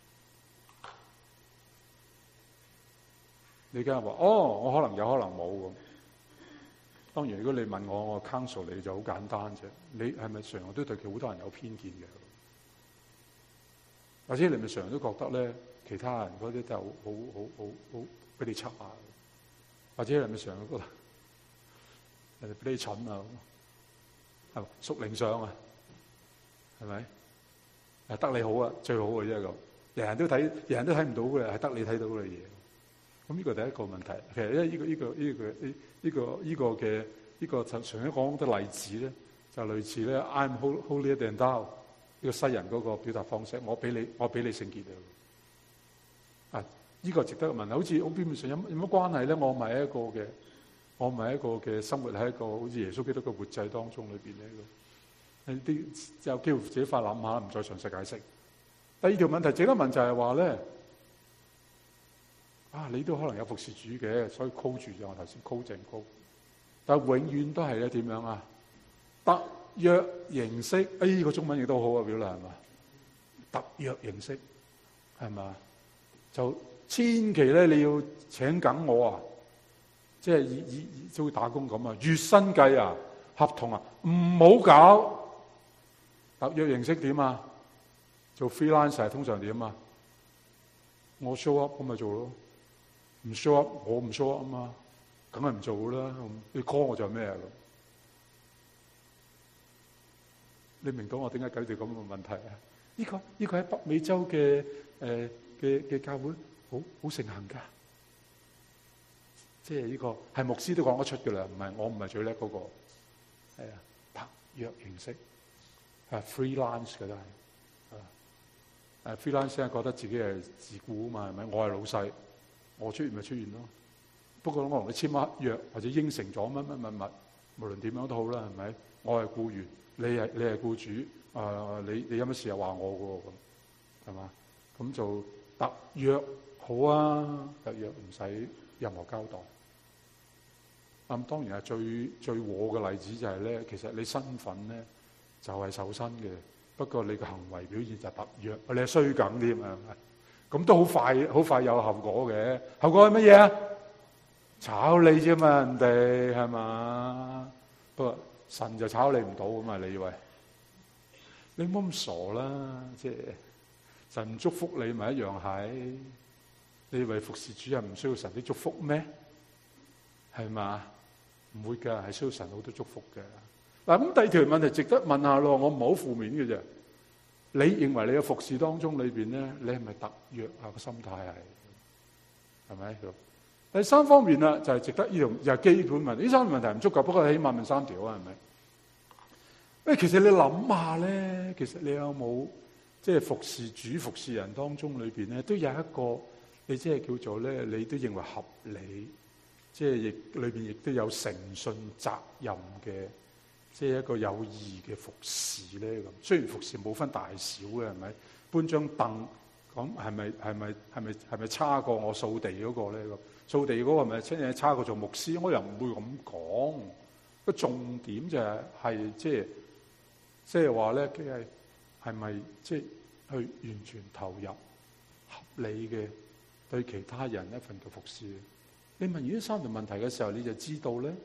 你梗係話我可能有，可能冇咁。當然，如果你問我 counsel 你就好簡單啫。你係咪常常都對佢好多人有偏見嘅？或者你咪常常都覺得咧，其他人嗰啲就好俾你插啊？或者你咪常常覺得人哋俾你蠢啊？係咪屬靈上啊？係咪？得你好啊，最好嘅啫咁。人人都睇唔到嘅，係得你睇到嘅嘢。咁呢個第一個問題，其實呢個常常講嘅例子咧，就類似咧 I'm holier than thou 呢個西人嗰個表達方式，我比你聖潔啊！呢個值得問，好似好表面上有乜關係咧？我唔係一個嘅生活喺一個好似耶穌基督嘅活祭當中裏邊呢個，啲有機會自己發諗下，唔再詳細解釋。第二條問題值得問就係話咧。你都可能有服侍主嘅，所以 call 住咗我頭先 call 正 call， 但係永遠都係咧點樣啊？特約形式，呢個中文亦都好啊，表達係嘛？特約形式係嘛？就千祈咧你要請緊我啊，即係以好似打工咁啊，月薪計啊，合同啊，唔好搞特約形式點啊？做 freelancer 通常點啊？我 show up 咁咪做咯。唔 show up， 我唔 show up 啊嘛，梗係唔做啦。你 call 我做咩啊？你明到我點解解決咁嘅問題啊？呢個喺北美洲嘅教會好盛行噶，即係呢個係牧師都講得出噶啦，我唔係最叻嗰個，係啊，特約形式係 freelance 嘅都係freelance 覺得自己係自僱啊嘛，係咪？我係老細。我出現咪出現咯，不過我同你簽乜約或者應承咗乜，無論點樣都好啦，係咪？我係僱員，你係僱主，你有乜事又話我嘅喎，係嘛？咁就特約好啊，特約唔使任何交代。咁當然係最和嘅例子就係咧，其實你身份咧就係受薪嘅，不過你嘅行為表現就特約，你係衰梗添啊！咁都好快有後果嘅，後果係乜嘢啊？炒你啫嘛，人哋係嘛？不過神就炒你唔到咁嘛，你以為？你唔好咁傻啦，即係神唔祝福你咪一樣係？你以為服侍主任唔需要神啲祝福咩？係嘛？唔會㗎，係需要神好多祝福嘅。嗱，咁第二條問題值得問下咯，我唔係好負面嘅啫。你認為你嘅服侍當中裏邊咧，你係咪特約啊？個心態係咪？第三方面啦，就係值得呢條就係基本問題。呢三個問題唔足夠，不過起碼問3條啊，係咪？其實你諗下咧，其實你有冇即係服侍主、服侍人當中裏邊咧，都有一個你即係叫做咧，你都認為合理，即係亦裏邊亦都有誠信責任嘅。即係一個有意嘅服侍咧咁，雖然服侍冇分大小嘅，係咪？搬張凳咁係咪差過我掃地嗰個咧？掃地嗰個係咪真係差過做牧師？我又唔會咁講。個重點就係即係話咧，佢係咪即係去完全投入合理嘅對其他人一份嘅服侍？你問完呢三條問題嘅時候，你就知道咧。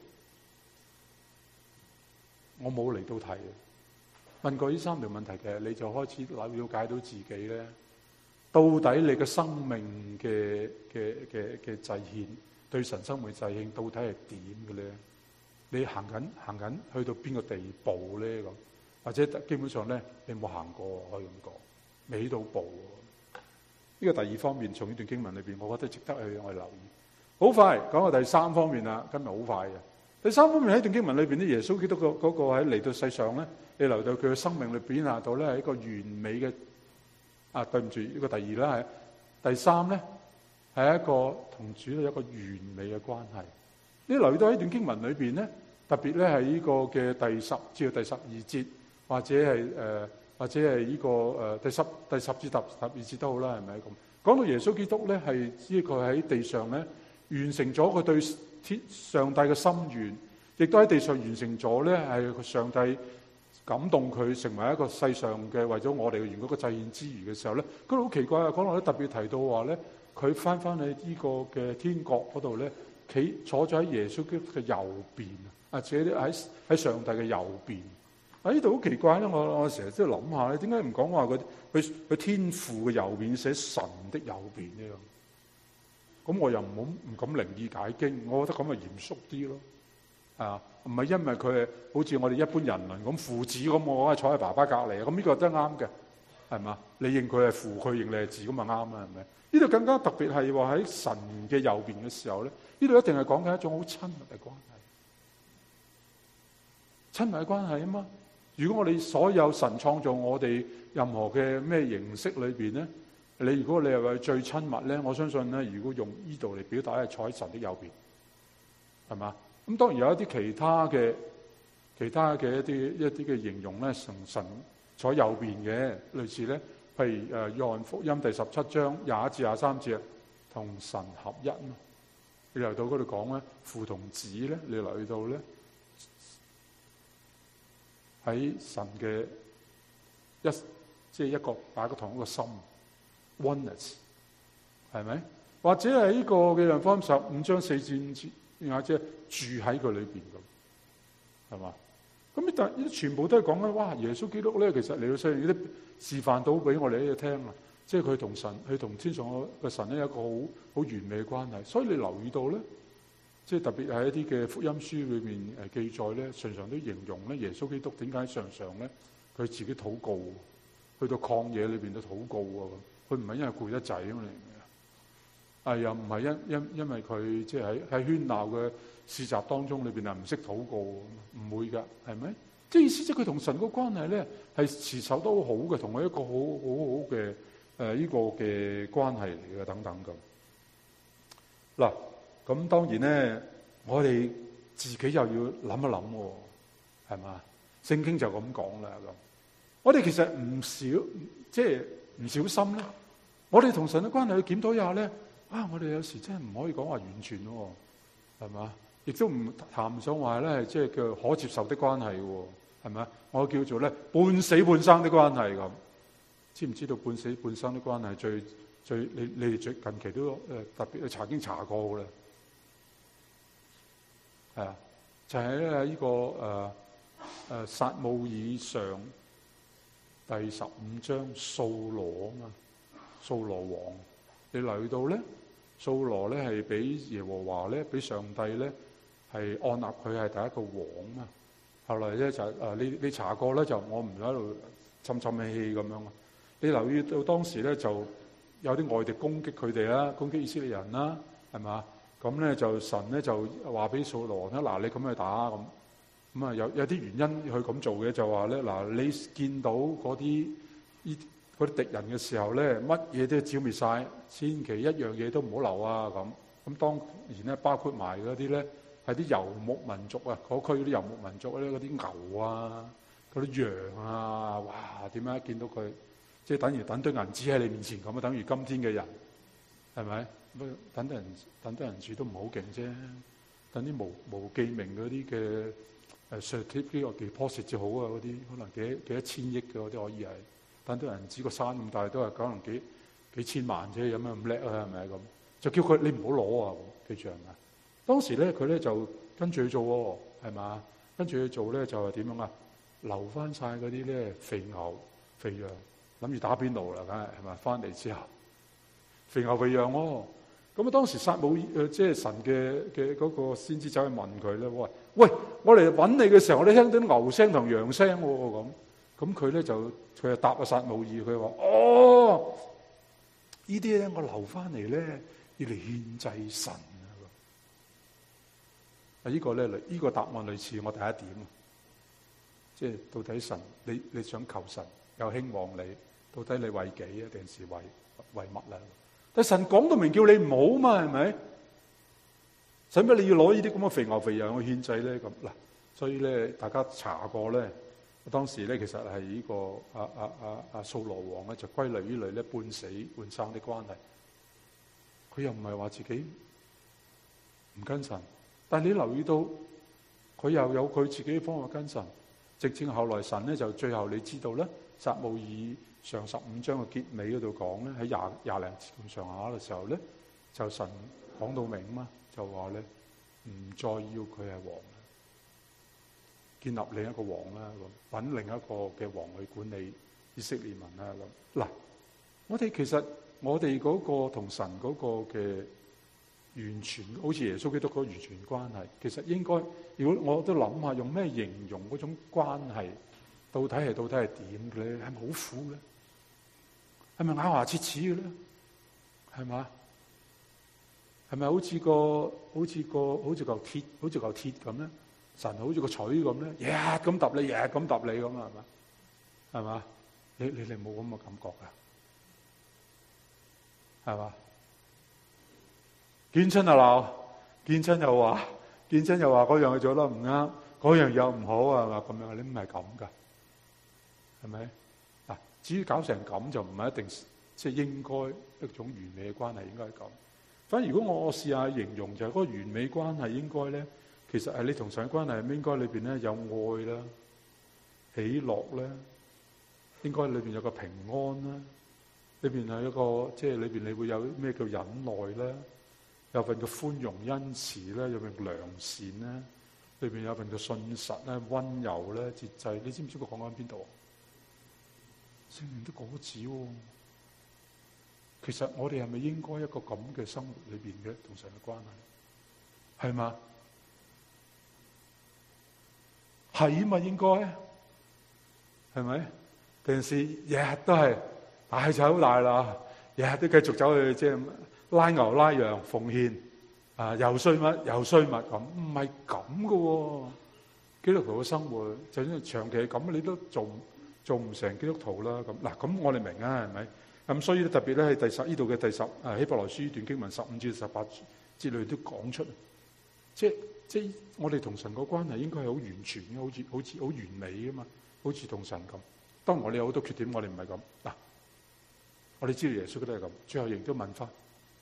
我冇嚟到提問過呢三條問題嘅，你就開始了解到自己咧，到底你嘅生命嘅祭獻，對神生命祭獻到底係點嘅咧？你行緊去到邊個地步咧？咁或者基本上咧，你冇行過，可以咁講，未到步。呢個第二方面，從呢段經文裏邊，我覺得值得去我哋留意。好快講到第三方面啦，今日好快嘅。第三方面喺段經文裏邊咧，耶穌基督嗰個喺嚟到世上咧，你留到佢嘅生命裏表現到咧係一個完美嘅。對唔住，呢個第二啦，係第三咧係一個同主有一個完美嘅關係。你留意到喺段經文裏邊咧，特別咧係呢個嘅第10至到第12節，或者係呢個第10至12節都好啦，係咪咁？講到耶穌基督咧係呢個喺地上咧完成咗佢對上帝嘅心願，亦都喺地上完成咗咧係上帝感動佢成為一個世上嘅為咗我哋嘅緣故嘅祭獻之餘嘅時候咧，佢好奇怪啊！講到咧特別提到話咧，佢翻去呢個嘅天國嗰度咧，坐咗喺耶穌基督嘅右邊，或者喺上帝嘅右邊。呢度好奇怪咧！我成日都諗下咧，點解唔講話佢天父嘅右邊寫神的右邊呢？咁我又唔敢靈意解經，我覺得咁咪嚴肅啲咯。唔係因為佢係好似我哋一般人倫咁父子咁，我坐喺爸爸隔離，咁呢個都係啱嘅，係嘛？你認佢係父，佢認你係子，咁咪啱啦，係咪？呢度更加特別係話喺神嘅右邊嘅時候咧，呢度一定係講緊一種好親密嘅關係，親密嘅關係啊嘛。如果我哋所有神創造我哋任何嘅咩形式裏邊咧，如果你係話最親密咧，我相信咧，如果用呢度嚟表達係坐喺神的右邊，係嘛？咁當然有一啲其他嘅一啲嘅形容咧，神坐喺右邊嘅，類似咧，譬如約翰福音第17章21至23節，同神合一嘛。你嚟到嗰度講咧，父同子咧，你嚟到咧喺神嘅即係一個大家同一個心 oneness， 係咪？或者係呢個嘅約翰福音15章4至5節。即係住喺佢裏邊咁，係嘛？咁但係全部都係講緊，哇！耶穌基督咧，其實嚟到世上都示範到俾我哋喺度聽啊！即係佢同神，佢同天上嘅神咧有一個好完美嘅關係。所以你留意到咧，即係特別係一啲嘅福音書裏面記載咧，常常都形容咧耶穌基督點解常常咧佢自己禱告，去到曠野裏邊都禱告啊！佢唔係因為攰得滯啊嘛，又唔係因為佢即係喺喧鬧嘅市集當中裏邊唔識禱告，唔會㗎，係咪？即係意思即係佢同神個關係咧係持守得好好嘅，同佢一個好嘅呢個嘅關係嚟嘅等等咁。嗱，咁當然咧，我哋自己又要諗一諗喎，係嘛？聖經就咁講啦咁。我哋其實唔小心咧，我哋同神嘅關係去檢討一下咧。我哋有時真係唔可以講話完全喎，係嘛？亦都唔談唔上話咧，即係叫可接受的關係喎，係咪？我叫做咧半死半生的關係咁。知唔知道半死半生的關係最你哋最近期都特別曾經查過嘅咧？係啊，就係咧呢個撒母耳上第15章掃羅啊嘛，掃羅王，你留意到咧？掃羅咧係俾耶和華咧，俾上帝咧係按立佢係第一個王啊！後來咧就你查過咧，就我唔喺度沉氣咁樣啊！你留意到當時咧就有啲外敵攻擊佢哋啦，攻擊以色列人啦，係嘛？咁咧就神咧就話俾掃羅聽，嗱，你咁去打咁啊，有啲原因佢咁做嘅，就話咧，嗱，你見到嗰啲敵人嘅時候咧，乜嘢都要剿滅晒，千祈一樣嘢都唔好留啊！咁當然咧，包括埋嗰啲咧係啲游牧民族啊，嗰區嗰啲游牧民族咧，嗰啲牛啊，嗰啲羊啊，哇！點解見到佢即係等於等堆銀紙喺你面前咁啊，等於今天嘅人係咪？等堆銀紙都唔好勁啫，等啲無記名嗰啲嘅certificate deposit 至好啊，嗰啲可能幾多千億嘅嗰啲可以係等堆銀紙個山咁大，都係可能幾千萬啫，有咩咁叻啊？係咪咁？就叫佢你唔好攞啊！記住係咪？當時咧佢咧就跟住去做喎，係嘛？跟住去做咧就係點樣啊？留翻晒嗰啲咧肥牛肥羊，諗住打邊爐啦，梗係係咪？翻嚟之後，肥牛肥羊喎。咁啊，當時撒母即係神嘅嗰個先知走去問佢咧，喂，我嚟揾你嘅時候，我哋聽到牛聲同羊聲喎，咁佢咧就答阿撒母耳，佢話：哦，呢啲咧我留翻嚟咧要嚟獻祭神啊！呢個咧呢個答案類似我第一點，即係到底神你想求神有興旺你，到底你為己啊定是為乜啦？但神講到明叫你唔好嘛，係咪？使乜你要攞呢啲咁嘅肥牛肥羊去獻祭咧？咁嗱，所以咧大家查過咧，當時咧其實係呢個掃羅王咧就歸類於類咧半死半生的關係。佢又唔係話自己唔跟神，但係你留意到佢又有佢自己嘅方法跟神。直至後來神咧就最後你知道咧，撒母耳上15章嘅結尾嗰度講咧，喺廿零節咁上下嘅時候咧，就神講到明嘛，就話咧唔再要佢係王，建立另一個王啦，咁揾另一個嘅王去管理以色列民啦，咁嗱，我哋嗰個同神嗰個嘅完全，好似耶穌基督嗰個完全關係，其實應該，如果我都諗下用咩形容嗰種關係，到底係點嘅咧？係咪好苦咧？係咪咬牙切齒嘅咧？係嘛？係咪好似嚿鐵咁咧？神好似個錘咁咧，日咁揼你，日咁揼你咁啊？係嘛？係嘛？你哋冇咁嘅感覺噶？係嘛？見親就鬧，見親又話嗰樣做得唔啱，嗰樣又唔好啊嘛？咁樣你唔係咁噶，係咪？嗱，至於搞成咁就唔係一定，即係應該一種完美嘅關係應該係咁。反而如果我試下形容就係嗰個完美關係應該咧，其實係你同神嘅關係應該裏邊咧有愛啦、喜樂啦，應該裏邊有個平安啦，裏邊係一個即係裏邊你會有咩叫忍耐啦。有份嘅寬容恩慈咧，有份良善咧，裏邊有份嘅信實咧、溫柔咧、節制。你知唔知佢講緊邊度啊？聖靈的果子喎。其實我哋係咪應該一個咁嘅生活裏邊嘅同神嘅關係？係嘛？係嘛？應該係咪？定是日日都係大手大鬧，日日都繼續走去即係拉牛拉羊奉獻啊，又衰乜咁，唔係咁噶喎。基督徒嘅生活就算長期係咁，你都做唔成基督徒啦。咁嗱，咁我哋明啊，係咪？咁所以咧特別咧喺呢度嘅第10希伯來書呢段經文15至18節裏都講出，即係我哋同神個關係應該係好完全嘅，好似好完美噶嘛，好似同神咁。當然我哋有好多缺點，我哋唔係咁嗱。我哋知道耶穌都係咁，最後亦都問翻。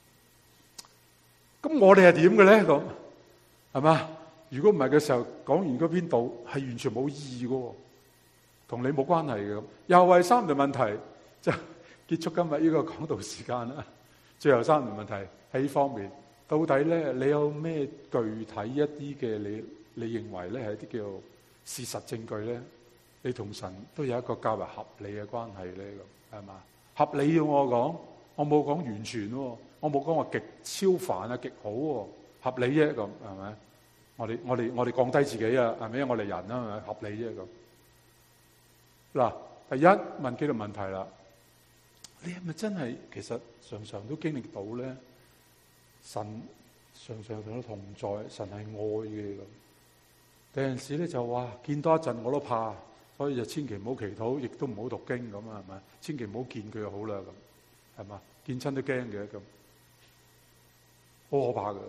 咁我哋係點嘅咧？咁係嘛？如果唔係嘅時候，講完嗰篇道係完全冇意義嘅，同你冇關係嘅。又係3條問題，就結束今日呢個講道時間啦。最後3條問題喺呢方面，到底咧你有咩具體一啲嘅你認為咧係一啲叫事實證據咧？你同神都有一個較為合理嘅關係咧？咁係嘛？合理嘅我講，我冇講完全喎。我冇講話極超凡啊，極好喎，合理啫咁係咪？我哋降低自己啊，係咪？我哋人啊，係咪？合理啫咁。嗱，第一問幾個問題啦，你係咪真係其實常常都經歷到咧？神常常同佢同在，神係愛嘅咁。有陣時咧就話見多一陣我都怕，所以就千祈唔好祈禱，亦都唔好讀經咁啊，係咪？千祈唔好見佢就好啦咁，係嘛？見親都驚嘅咁。好可怕嘅，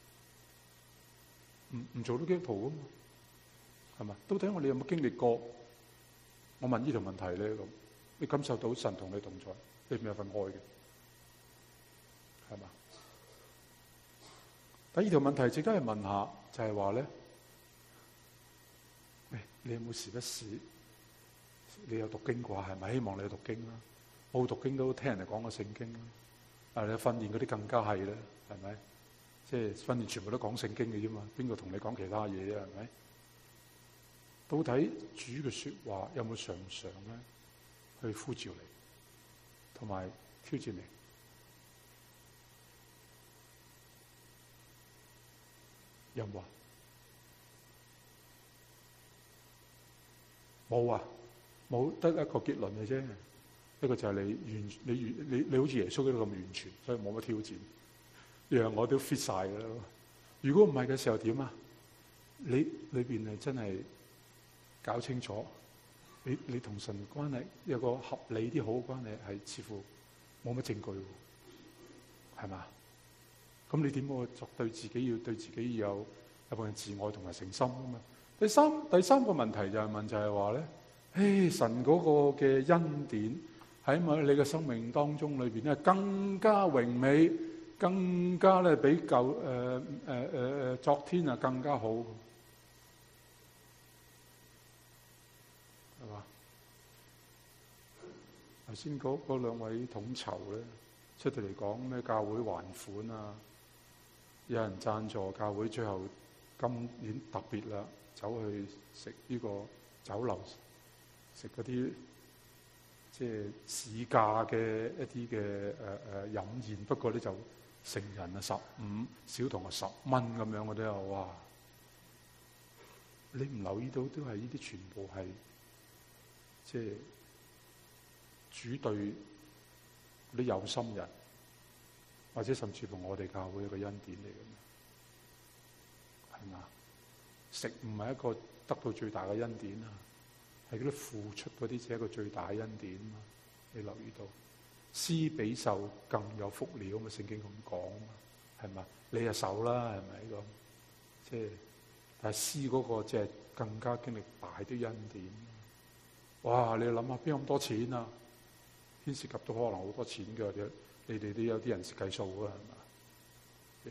唔做到基督徒啊嘛，係嘛？到底我哋有冇經歷過？我問呢條問題咧咁， 你感受到神同你同在，你咪有份愛嘅，係嘛？第二條問題值得去問下，就係話咧，喂，你有冇時不時你有讀經啩？係咪？希望你有讀經啦，冇讀經都聽人哋講過聖經啦。啊，你訓練嗰啲更加係咧，係咪？即係訓練全部都講聖經嘅啫嘛，邊個同你講其他嘢啊？係咪？到底主嘅說話有冇常常咧去呼召你，同埋挑戰你？有冇啊？冇啊，冇得一個結論嘅啫。一個就係你好似耶穌基督咁完全，所以冇乜挑戰，樣我都 fit 晒㗎啦。如果唔係嘅時候點啊？你裏邊係真係搞清楚，你同神關係有個合理啲好嘅關係，係似乎冇乜證據，係嘛？咁你點會作對自己要對自己有一部分自愛同埋誠心啊嘛？第三個問題就係話咧，神嗰個嘅恩典喺你嘅生命當中裏邊咧，更加榮美，更加咧比昨天啊更加好，係嘛？頭先嗰兩位統籌咧出到嚟講咩教會還款啊？有人贊助教會，最後今年特別啦，走去食呢個酒樓，食嗰啲即係市價嘅一啲嘅飲宴，不過咧就成人啊15，小童啊10蚊咁樣，我都有哇！你唔留意到都係呢啲全部係即係主對嗰啲有心人。或者甚至乎我哋教會一個恩典嚟嘅，係嘛？食唔係一個得到最大嘅恩典啊，係嗰啲付出嗰啲先係一個最大嘅恩典啊！你留意到，施比受更有福了咁啊！聖經咁講啊，係嘛？你就受啦，係咪咁？即係，但係施嗰個即係更加經歷大啲恩典。哇！你諗下邊有咁多錢啊？牽涉及到可能好多錢嘅。你哋都有啲人識計數㗎，係嘛？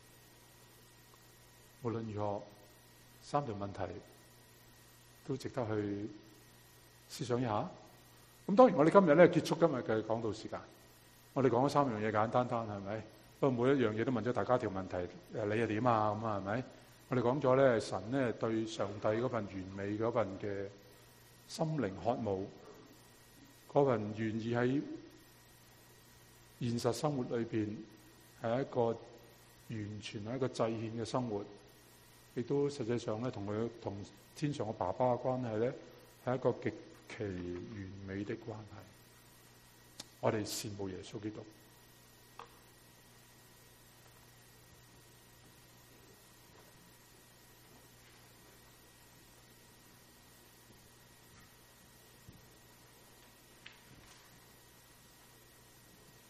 無論如何，三條問題都值得去思想一下。咁當然，我哋今日咧結束今日嘅講道時間。我哋講咗三樣嘢，簡單單係咪？不過每一樣嘢都問咗大家條問題，你又點啊？咁啊係咪？我哋講咗咧，神咧對上帝嗰份完美嗰份嘅心靈渴慕，嗰份願意喺現實生活裏邊係一個完全係一個祭獻嘅生活，亦都實際上咧同天上嘅爸爸嘅關係咧係一個極其完美的關係。我哋羨慕耶穌基督。